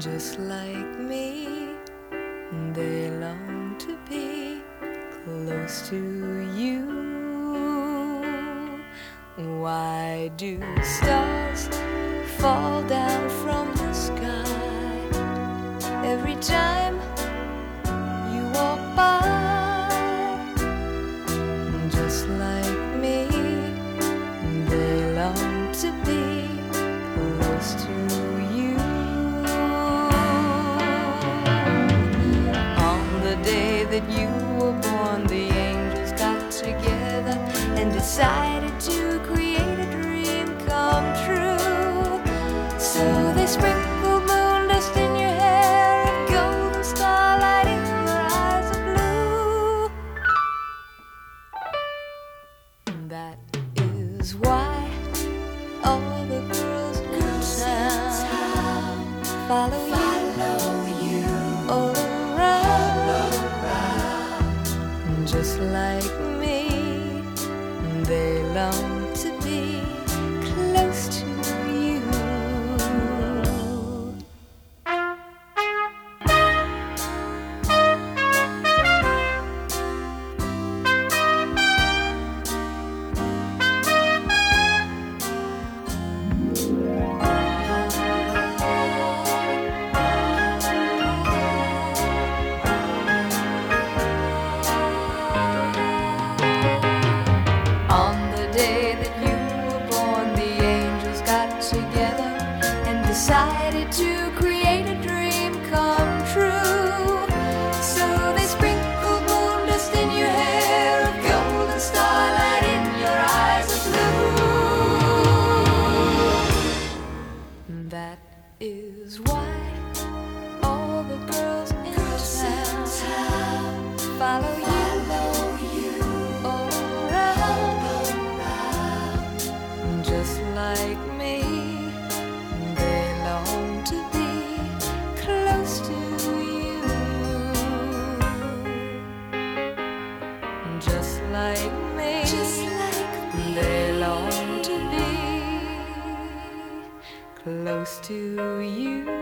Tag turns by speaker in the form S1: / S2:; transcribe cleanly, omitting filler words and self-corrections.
S1: just like me. They long to be close to you. Why do stars fall down from the sky every time you walk by? Just like me, they long to be close to you. On the day that you were born, the angels got together and decided to create a dream come true. So they sprinkled moon dust in your hair and golden starlight in your eyes of blue. That is why all the girls in town follow you all around. Just like me, they long to be close to you. On the day that you were born, the angels got together and decided to create a dream come true. So they sprinkled moon dust in your hair, of golden starlight in your eyes of blue. That is why all the girls in town follow you all around. Just like me, they long to be close to you. Just like me, they long to be close to you.